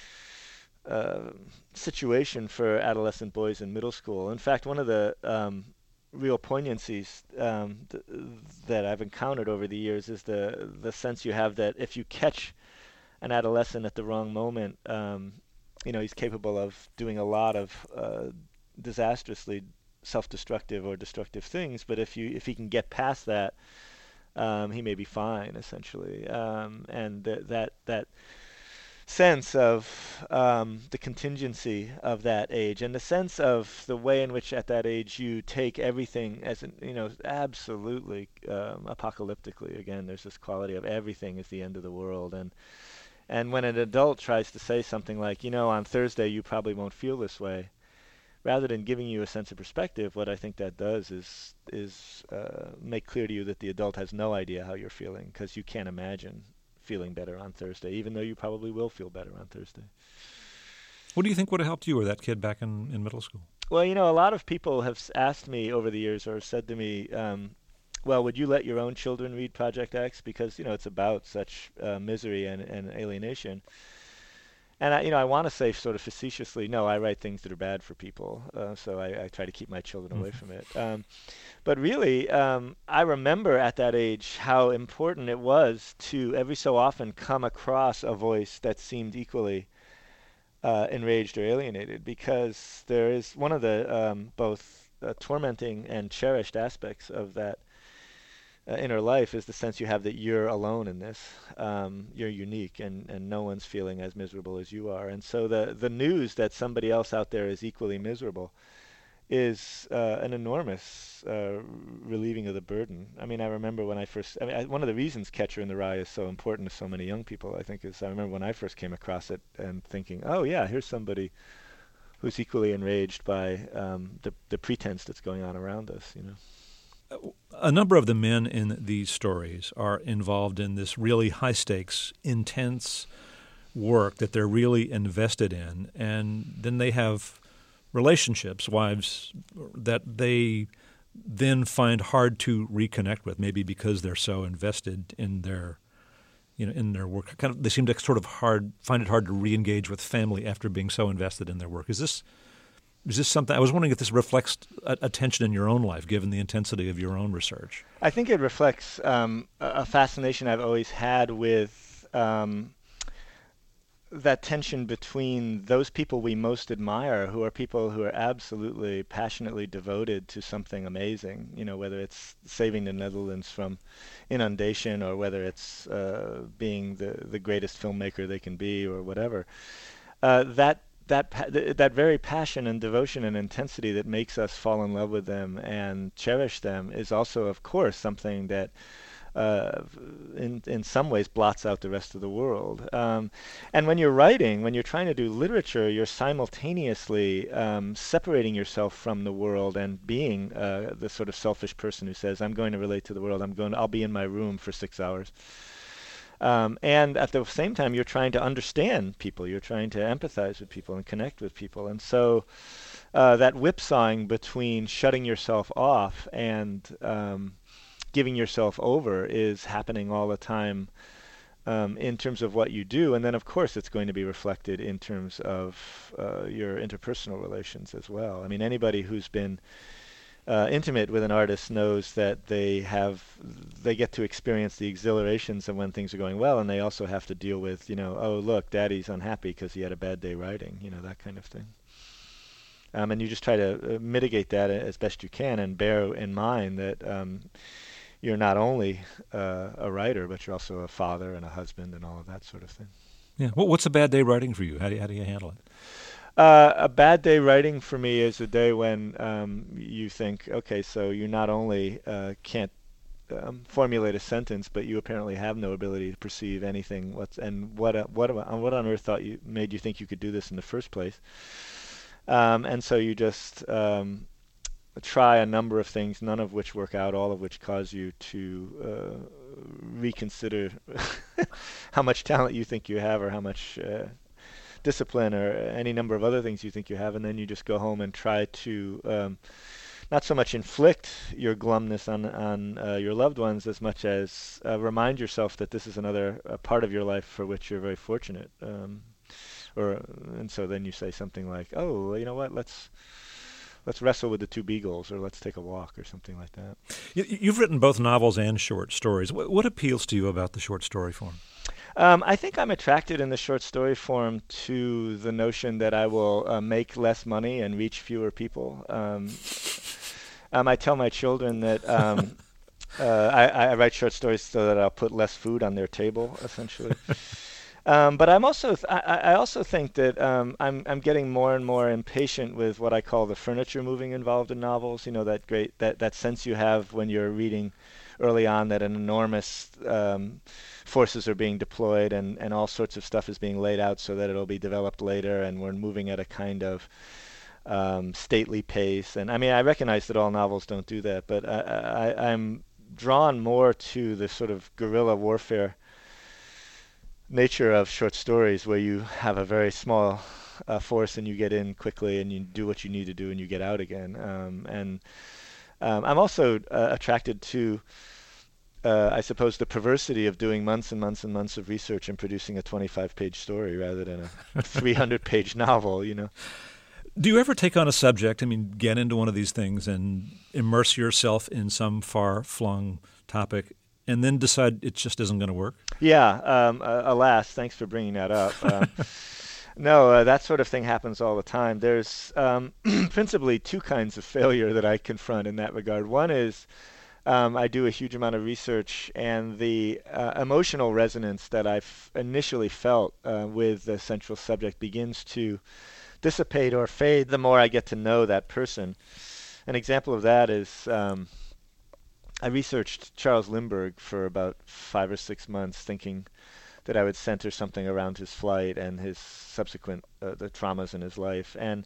Uh, situation for adolescent boys in middle school. In fact, one of the um, real poignancies um, th- that I've encountered over the years is the the sense you have that if you catch an adolescent at the wrong moment, um, you know, he's capable of doing a lot of uh, disastrously self-destructive or destructive things. But if you if he can get past that, um, he may be fine, essentially. Um, and th- that that. sense of um, the contingency of that age, and the sense of the way in which at that age you take everything as an, you know, absolutely um, apocalyptically. Again, there's this quality of everything is the end of the world, and and when an adult tries to say something like, you know, on Thursday you probably won't feel this way, rather than giving you a sense of perspective, what I think that does is is uh, make clear to you that the adult has no idea how you're feeling, because you can't imagine feeling better on Thursday, even though you probably will feel better on Thursday.
What do you think would have helped you or that kid back in, in middle school?
Well, you know, a lot of people have asked me over the years, or said to me, um, well, would you let your own children read Project X? Because, you know, it's about such uh, misery and, and alienation. And, I, you know, I want to say sort of facetiously, no, I write things that are bad for people, uh, so I, I try to keep my children away from it. Um, but really, um, I remember at that age how important it was to every so often come across a voice that seemed equally uh, enraged or alienated, because there is one of the um, both uh, tormenting and cherished aspects of that Uh, inner life is the sense you have that you're alone in this. Um, you're unique, and, and no one's feeling as miserable as you are. And so the the news that somebody else out there is equally miserable is uh, an enormous uh, relieving of the burden. I mean, I remember when I first, I mean, I, one of the reasons Catcher in the Rye is so important to so many young people, I think, is I remember when I first came across it and thinking, oh yeah, here's somebody who's equally enraged by um, the, the pretense that's going on around us, you know.
A number of the men in these stories are involved in this really high-stakes, intense work that they're really invested in, and then they have relationships, wives, that they then find hard to reconnect with, maybe because they're so invested in their, you know, in their work. Kind of, they seem to sort of hard find it hard to re-engage with family after being so invested in their work. Is this is this something, I was wondering if this reflects a, a tension in your own life, given the intensity of your own research.
I think it reflects um, a, a fascination I've always had with um, that tension between those people we most admire, who are people who are absolutely passionately devoted to something amazing, you know, whether it's saving the Netherlands from inundation or whether it's uh, being the, the greatest filmmaker they can be or whatever. Uh, that that pa- th- that very passion and devotion and intensity that makes us fall in love with them and cherish them is also, of course, something that Uh, in in some ways blots out the rest of the world. Um, and when you're writing, when you're trying to do literature, you're simultaneously um, separating yourself from the world and being uh, the sort of selfish person who says, "I'm going to relate to the world. I'm going. I'll be in my room for six hours." Um, and at the same time, you're trying to understand people. You're trying to empathize with people and connect with people. And so uh, that whipsawing between shutting yourself off and um, giving yourself over is happening all the time um, in terms of what you do. And then, of course, it's going to be reflected in terms of uh, your interpersonal relations as well. I mean, anybody who's been uh, intimate with an artist knows that they have, they get to experience the exhilarations of when things are going well, and they also have to deal with, you know, oh, look, Daddy's unhappy because he had a bad day writing, you know, that kind of thing. Um, and you just try to uh, mitigate that as best you can and bear in mind that um, you're not only uh, a writer, but you're also a father and a husband and all of that sort of thing.
Yeah. Well, what's a bad day writing for you? How do you, how do you handle it?
Uh, a bad day writing for me is a day when um, you think, okay, so you not only uh, can't um, formulate a sentence, but you apparently have no ability to perceive anything. What's and what uh, what what on earth thought you made you think you could do this in the first place? Um, and so you just um, try a number of things, none of which work out, all of which cause you to uh, reconsider how much talent you think you have or how much uh, discipline or any number of other things you think you have, and then you just go home and try to um, not so much inflict your glumness on, on uh, your loved ones as much as uh, remind yourself that this is another uh, part of your life for which you're very fortunate. Um, or and so then you say something like, oh, you know what, let's let's wrestle with the two beagles, or let's take a walk, or something like that.
You, you've written both novels and short stories. What, what appeals to you about the short story form?
Um, I think I'm attracted in the short story form to the notion that I will uh, make less money and reach fewer people. Um, um, I tell my children that um, uh, I, I write short stories so that I'll put less food on their table, essentially. Um, but I'm also th- I, I also think that um, I'm I'm getting more and more impatient with what I call the furniture moving involved in novels. You know, that great that, that sense you have when you're reading early on that an enormous um, forces are being deployed and, and all sorts of stuff is being laid out so that it'll be developed later, and we're moving at a kind of um, stately pace. And I mean, I recognize that all novels don't do that, but I, I, I'm drawn more to the sort of guerrilla warfare nature of short stories, where you have a very small uh, force and you get in quickly and you do what you need to do and you get out again. Um, and um, I'm also uh, attracted to, uh, I suppose, the perversity of doing months and months and months of research and producing a twenty-five page story rather than a three hundred page novel, you know.
Do you ever take on a subject, I mean, get into one of these things and immerse yourself in some far-flung topic and then decide it just isn't going to work?
Yeah, um, uh, alas, thanks for bringing that up. Um, no, uh, that sort of thing happens all the time. There's um, principally two kinds of failure that I confront in that regard. One is um, I do a huge amount of research, and the uh, emotional resonance that I've initially felt uh, with the central subject begins to dissipate or fade the more I get to know that person. An example of that is um, I researched Charles Lindbergh for about five or six months, thinking that I would center something around his flight and his subsequent uh, the traumas in his life. And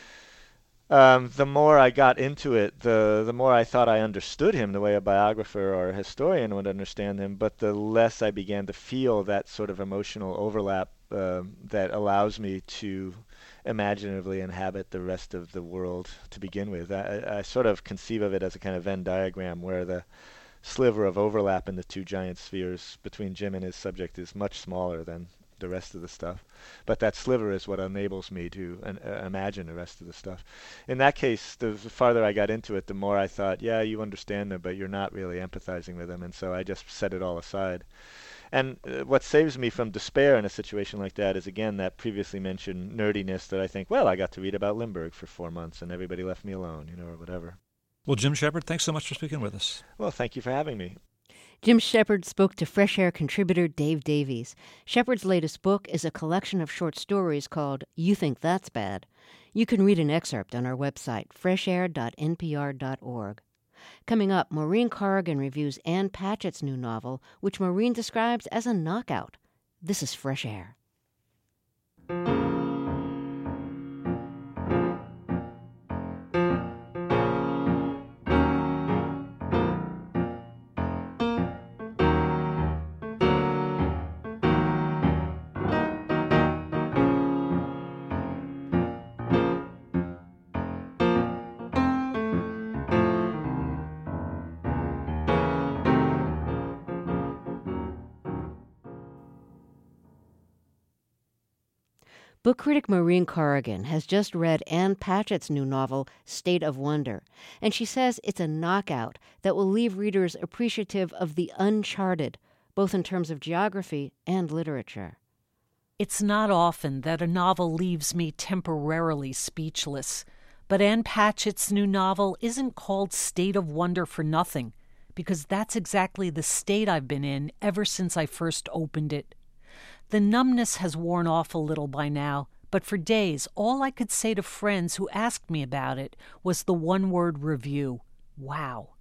um, the more I got into it, the the more I thought I understood him the way a biographer or a historian would understand him, but the less I began to feel that sort of emotional overlap uh, that allows me to imaginatively inhabit the rest of the world to begin with. I, I sort of conceive of it as a kind of Venn diagram where the sliver of overlap in the two giant spheres between Jim and his subject is much smaller than the rest of the stuff. But that sliver is what enables me to uh, imagine the rest of the stuff. In that case, the, the farther I got into it, the more I thought, yeah, you understand them, but you're not really empathizing with them. And so I just set it all aside. And uh, what saves me from despair in a situation like that is, again, that previously mentioned nerdiness that I think, well, I got to read about Lindbergh for four months and everybody left me alone, you know, or whatever.
Well, Jim Shepard, thanks so much for speaking with us.
Well, thank you for having me.
Jim Shepard spoke to Fresh Air contributor Dave Davies. Shepard's latest book is a collection of short stories called You Think That's Bad. You can read an excerpt on our website, fresh air dot n p r dot org. Coming up, Maureen Corrigan reviews Ann Patchett's new novel, which Maureen describes as a knockout. This is Fresh Air. Book critic Maureen Corrigan has just read Ann Patchett's new novel, State of Wonder, and she says it's a knockout that will leave readers appreciative of the uncharted, both in terms of geography and literature.
It's not often that a novel leaves me temporarily speechless, but Ann Patchett's new novel isn't called State of Wonder for nothing, because that's exactly the state I've been in ever since I first opened it. The numbness has worn off a little by now, but for days all I could say to friends who asked me about it was the one-word review, wow.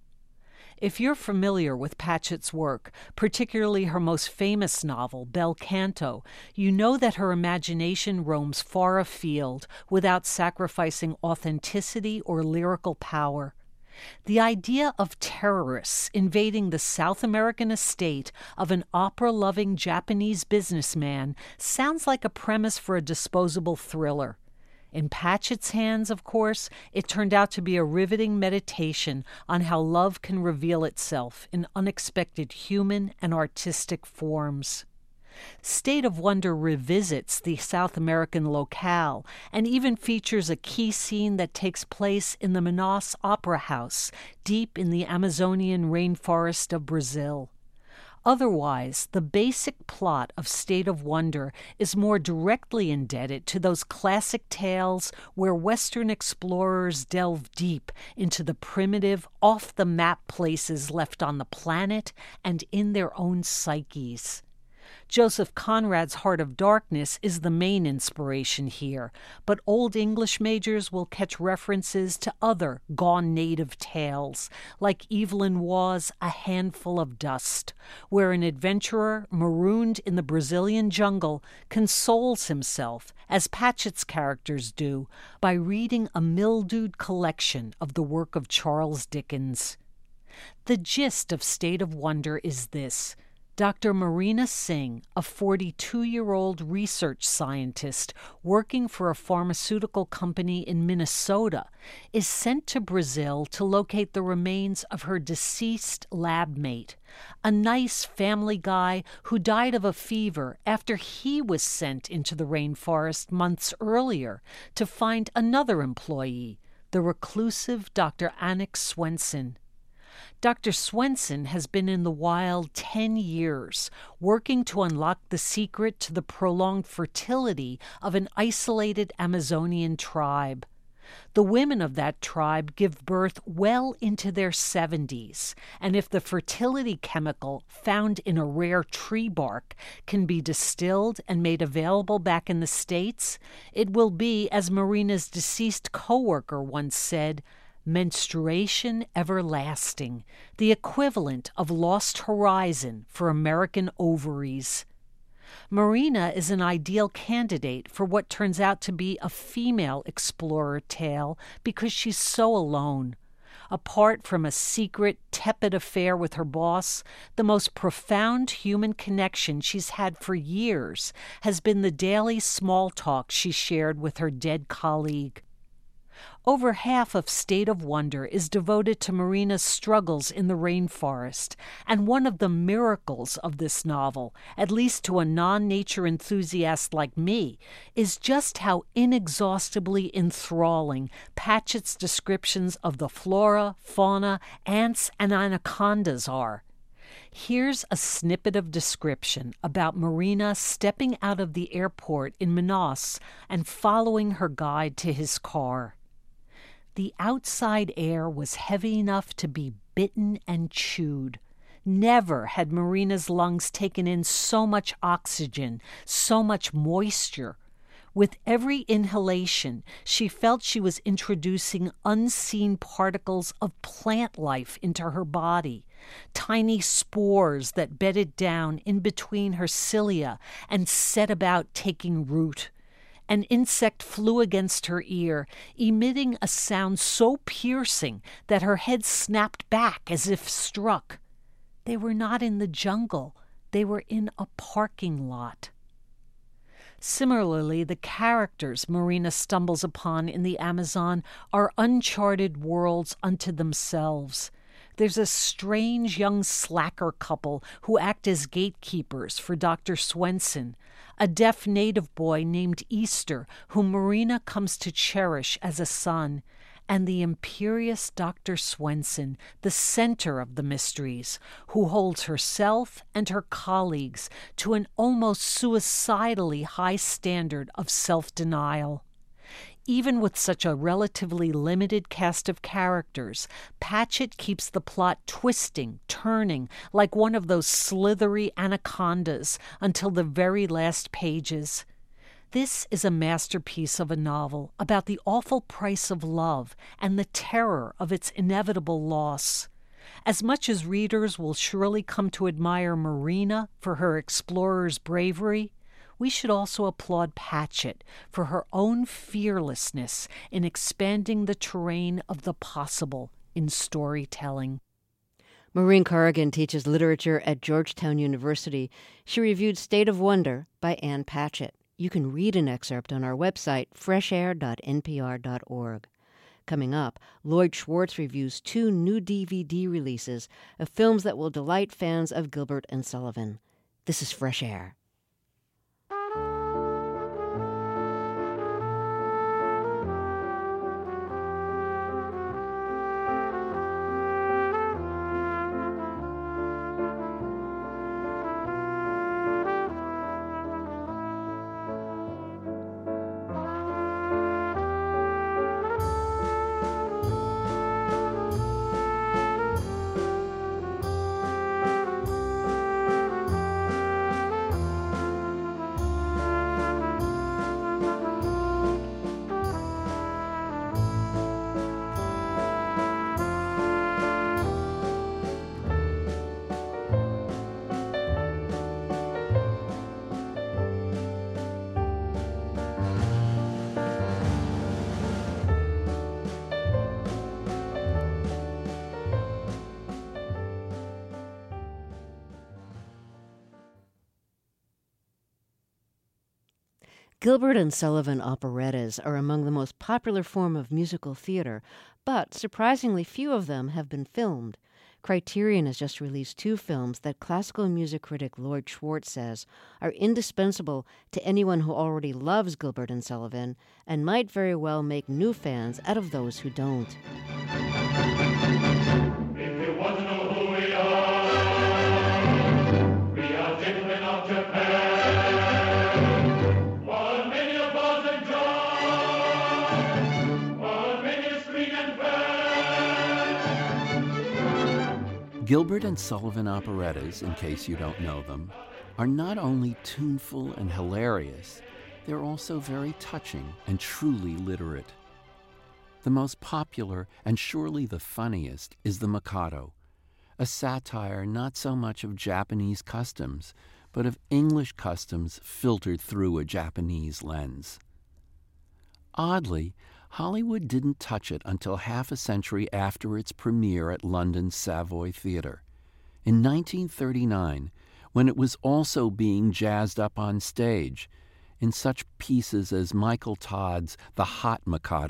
If you're familiar with Patchett's work, particularly her most famous novel, Bel Canto, you know that her imagination roams far afield without sacrificing authenticity or lyrical power. The idea of terrorists invading the South American estate of an opera-loving Japanese businessman sounds like a premise for a disposable thriller. In Patchett's hands, of course, it turned out to be a riveting meditation on how love can reveal itself in unexpected human and artistic forms. State of Wonder revisits the South American locale and even features a key scene that takes place in the Manaus Opera House, deep in the Amazonian rainforest of Brazil. Otherwise, the basic plot of State of Wonder is more directly indebted to those classic tales where Western explorers delve deep into the primitive, off-the-map places left on the planet and in their own psyches. Joseph Conrad's Heart of Darkness is the main inspiration here, but Old English majors will catch references to other gone native tales, like Evelyn Waugh's A Handful of Dust, where an adventurer marooned in the Brazilian jungle consoles himself, as Patchett's characters do, by reading a mildewed collection of the work of Charles Dickens. The gist of State of Wonder is this. Doctor Marina Singh, a forty-two-year-old research scientist working for a pharmaceutical company in Minnesota, is sent to Brazil to locate the remains of her deceased lab mate, a nice family guy who died of a fever after he was sent into the rainforest months earlier to find another employee, the reclusive Doctor Annick Swenson. Doctor Swenson has been in the wild ten years, working to unlock the secret to the prolonged fertility of an isolated Amazonian tribe. The women of that tribe give birth well into their seventies, and if the fertility chemical found in a rare tree bark can be distilled and made available back in the States, it will be, as Marina's deceased co-worker once said, menstruation everlasting, the equivalent of Lost Horizon for American ovaries. Marina is an ideal candidate for what turns out to be a female explorer tale because she's so alone. Apart from a secret, tepid affair with her boss, the most profound human connection she's had for years has been the daily small talk she shared with her dead colleague. Over half of State of Wonder is devoted to Marina's struggles in the rainforest, and one of the miracles of this novel, at least to a non-nature enthusiast like me, is just how inexhaustibly enthralling Patchett's descriptions of the flora, fauna, ants, and anacondas are. Here's a snippet of description about Marina stepping out of the airport in Manaus and following her guide to his car. The outside air was heavy enough to be bitten and chewed. Never had Marina's lungs taken in so much oxygen, so much moisture. With every inhalation, she felt she was introducing unseen particles of plant life into her body, tiny spores that bedded down in between her cilia and set about taking root. An insect flew against her ear, emitting a sound so piercing that her head snapped back as if struck. They were not in the jungle. They were in a parking lot. Similarly, the characters Marina stumbles upon in the Amazon are uncharted worlds unto themselves. There's a strange young slacker couple who act as gatekeepers for Doctor Swenson, a deaf native boy named Easter, whom Marina comes to cherish as a son, and the imperious Doctor Swenson, the center of the mysteries, who holds herself and her colleagues to an almost suicidally high standard of self-denial. Even with such a relatively limited cast of characters, Patchett keeps the plot twisting, turning, like one of those slithery anacondas until the very last pages. This is a masterpiece of a novel about the awful price of love and the terror of its inevitable loss. As much as readers will surely come to admire Marina for her explorer's bravery, we should also applaud Patchett for her own fearlessness in expanding the terrain of the possible in storytelling.
Maureen Corrigan teaches literature at Georgetown University. She reviewed State of Wonder by Ann Patchett. You can read an excerpt on our website, fresh air dot n p r dot org. Coming up, Lloyd Schwartz reviews two new D V D releases of films that will delight fans of Gilbert and Sullivan. This is Fresh Air. Gilbert and Sullivan operettas are among the most popular form of musical theater, but surprisingly few of them have been filmed. Criterion has just released two films that classical music critic Lloyd Schwartz says are indispensable to anyone who already loves Gilbert and Sullivan and might very well make new fans out of those who don't.
If you want to know who we are, we are gentlemen of Japan.
Gilbert and Sullivan operettas, in case you don't know them, are not only tuneful and hilarious, they're also very touching and truly literate. The most popular, and surely the funniest, is The Mikado, a satire not so much of Japanese customs, but of English customs filtered through a Japanese lens. Oddly, Hollywood didn't touch it until half a century after its premiere at London's Savoy Theatre. In nineteen thirty-nine, when it was also being jazzed up on stage, in such pieces as Michael Todd's The Hot Mikado,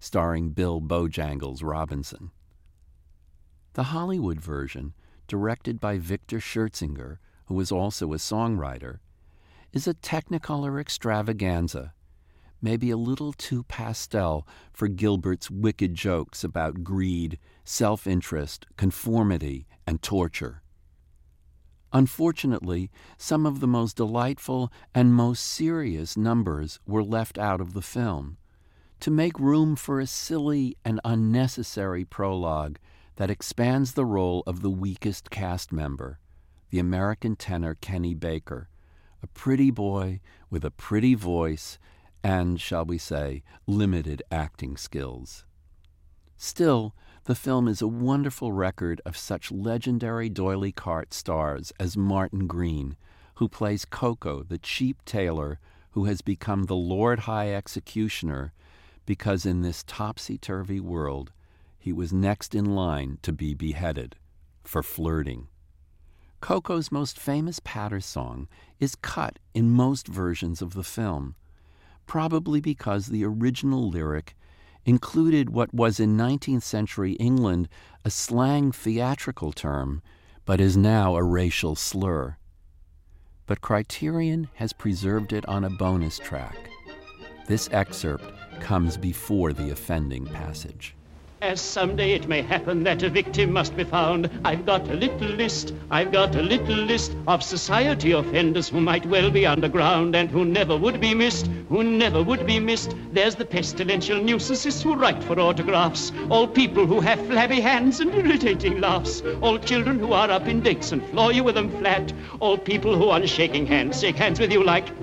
starring Bill Bojangles Robinson. The Hollywood version, directed by Victor Schertzinger, who was also a songwriter, is a Technicolor extravaganza, maybe a little too pastel for Gilbert's wicked jokes about greed, self-interest, conformity, and torture. Unfortunately, some of the most delightful and most serious numbers were left out of the film, to make room for a silly and unnecessary prologue that expands the role of the weakest cast member, the American tenor Kenny Baker, a pretty boy with a pretty voice and, shall we say, limited acting skills. Still, the film is a wonderful record of such legendary D'Oyly Carte stars as Martin Green, who plays Coco, the cheap tailor who has become the Lord High Executioner because in this topsy-turvy world he was next in line to be beheaded for flirting. Coco's most famous patter song is cut in most versions of the film, probably because the original lyric included what was in nineteenth century England a slang theatrical term, but is now a racial slur. But Criterion has preserved it on a bonus track. This excerpt comes before the offending passage.
As someday it may happen that a victim must be found, I've got a little list, I've got a little list of society offenders who might well be underground and who never would be missed, who never would be missed. There's the pestilential nuisances who write for autographs, all people who have flabby hands and irritating laughs, all children who are up in dicks and floor you with them flat, all people who on shaking hands shake hands with you like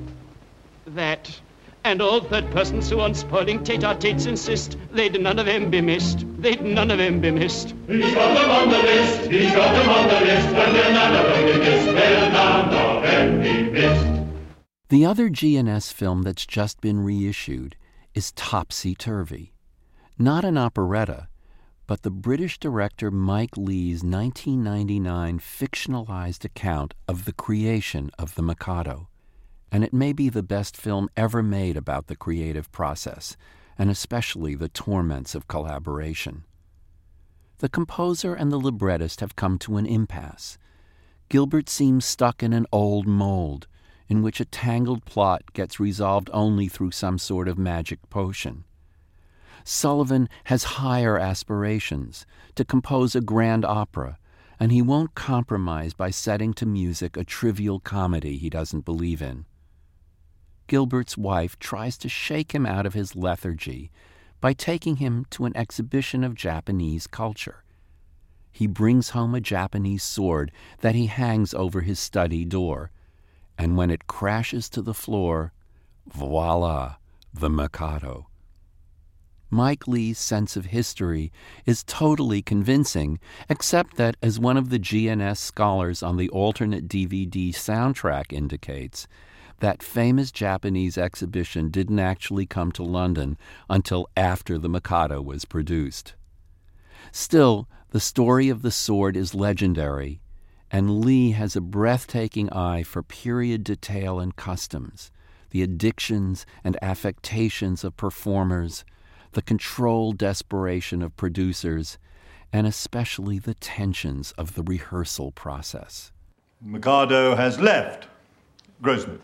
that. And all third persons who on spoiling tete-a-tetes insist, they'd none of them be missed, they'd none of them be missed.
He's got them on the list, he's got them on the list, and they'll none of them be missed, they'll none of them be missed.
The other G N S film that's just been reissued is Topsy-Turvy. Not an operetta, but the British director Mike Leigh's nineteen ninety-nine fictionalized account of the creation of the Mikado. And it may be the best film ever made about the creative process, and especially the torments of collaboration. The composer and the librettist have come to an impasse. Gilbert seems stuck in an old mold, in which a tangled plot gets resolved only through some sort of magic potion. Sullivan has higher aspirations, to compose a grand opera, and he won't compromise by setting to music a trivial comedy he doesn't believe in. Gilbert's wife tries to shake him out of his lethargy by taking him to an exhibition of Japanese culture. He brings home a Japanese sword that he hangs over his study door, and when it crashes to the floor, voila, the Mikado. Mike Leigh's sense of history is totally convincing, except that, as one of the G N S scholars on the alternate D V D soundtrack indicates, that famous Japanese exhibition didn't actually come to London until after the Mikado was produced. Still, the story of the sword is legendary, and Leigh has a breathtaking eye for period detail and customs, the addictions and affectations of performers, the controlled desperation of producers, and especially the tensions of the rehearsal process.
Mikado has left. Grossman.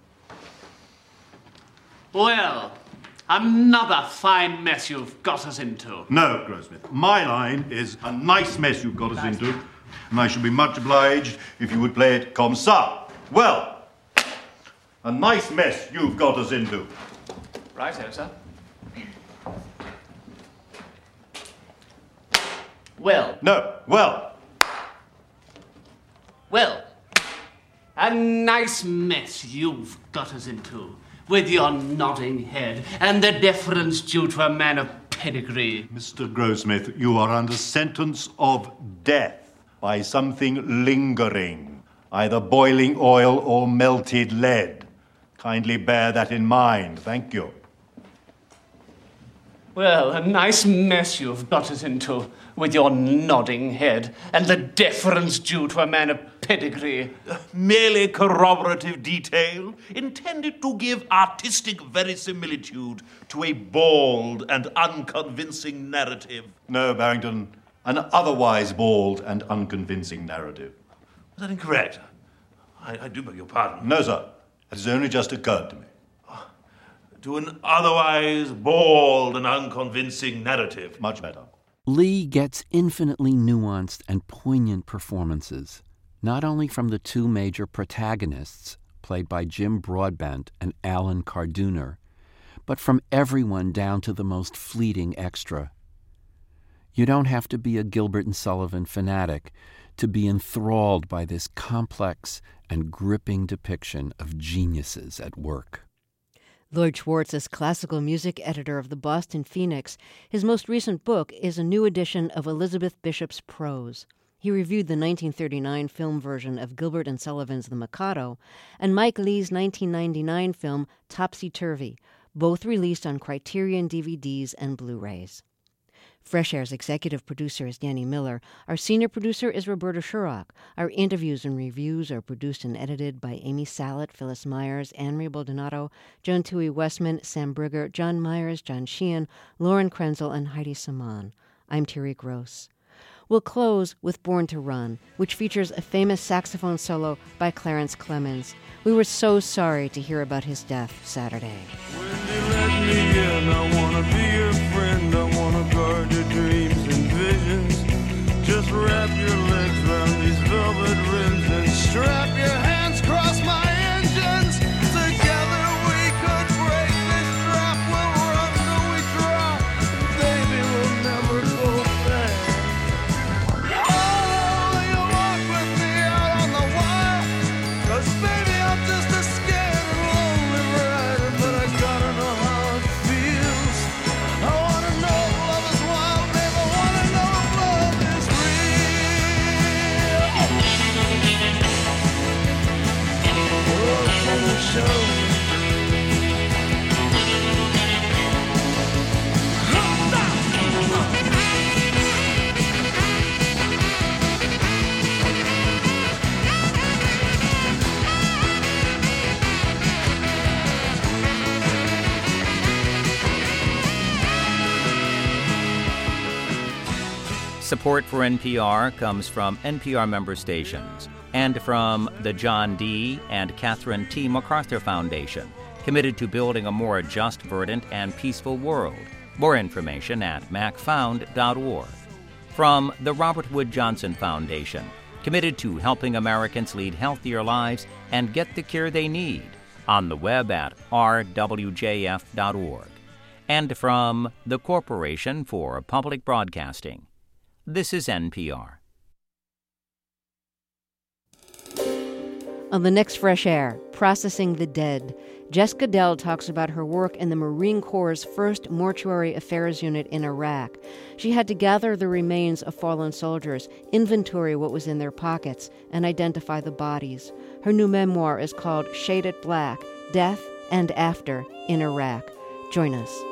Well, another fine mess you've got us into.
No, Grossmith. My line is a nice mess you've got us nice. into, and I should be much obliged if you would play it comme ça. Well, a nice mess you've got us into.
Righto, sir. Well.
No, well.
Well. A nice mess you've got us into, with your nodding head and the deference due to a man of pedigree.
Mister Grossmith, you are under sentence of death by something lingering, either boiling oil or melted lead. Kindly bear that in mind. Thank you.
Well, a nice mess you've got us into, with your nodding head and the deference due to a man of pedigree.
Merely corroborative detail, intended to give artistic verisimilitude to a bald and unconvincing narrative.
No, Barrington, an otherwise bald and unconvincing narrative.
Was that incorrect? I, I do beg your pardon.
No, sir. It has only just occurred to me.
To an otherwise bald and unconvincing narrative.
Much better.
Lee gets infinitely nuanced and poignant performances, not only from the two major protagonists, played by Jim Broadbent and Alan Carduner, but from everyone down to the most fleeting extra. You don't have to be a Gilbert and Sullivan fanatic to be enthralled by this complex and gripping depiction of geniuses at work.
Lloyd Schwartz is classical music editor of the Boston Phoenix. His most recent book is a new edition of Elizabeth Bishop's prose. He reviewed the nineteen thirty-nine film version of Gilbert and Sullivan's The Mikado and Mike Leigh's nineteen ninety-nine film Topsy Turvy, both released on Criterion D V Ds and Blu-rays. Fresh Air's executive producer is Danny Miller. Our senior producer is Roberta Shurrock. Our interviews and reviews are produced and edited by Amy Salit, Phyllis Myers, Anne-Marie Baldonado, Joan Tui Westman, Sam Brigger, John Myers, John Sheehan, Lauren Krenzel, and Heidi Saman. I'm Thierry Gross. We'll close with Born to Run, which features a famous saxophone solo by Clarence Clemens. We were so sorry to hear about his death Saturday.
When you let me in, I want to be your friend. I want to guard your dreams and visions. Just wrap your legs around these velvet rims and strap your hands across my engines. Together we could break this trap. We'll run till we drop. Baby, we'll never go back. Oh, you walk with me out on the wire. 'Cause baby, I'm just a scared and lonely rider. But I gotta know how it feels. I wanna know if love is wild, babe. I wanna know if love is real. Oh, come and show me.
Support for N P R comes from N P R member stations and from the John D. and Catherine T. MacArthur Foundation, committed to building a more just, verdant, and peaceful world. More information at mac found dot org. From the Robert Wood Johnson Foundation, committed to helping Americans lead healthier lives and get the care they need, on the web at r w j f dot org. And from the Corporation for Public Broadcasting. This is N P R.
On the next Fresh Air, Processing the Dead, Jessica Dell talks about her work in the Marine Corps' first Mortuary Affairs Unit in Iraq. She had to gather the remains of fallen soldiers, inventory what was in their pockets, and identify the bodies. Her new memoir is called Shaded Black, Death and After in Iraq. Join us.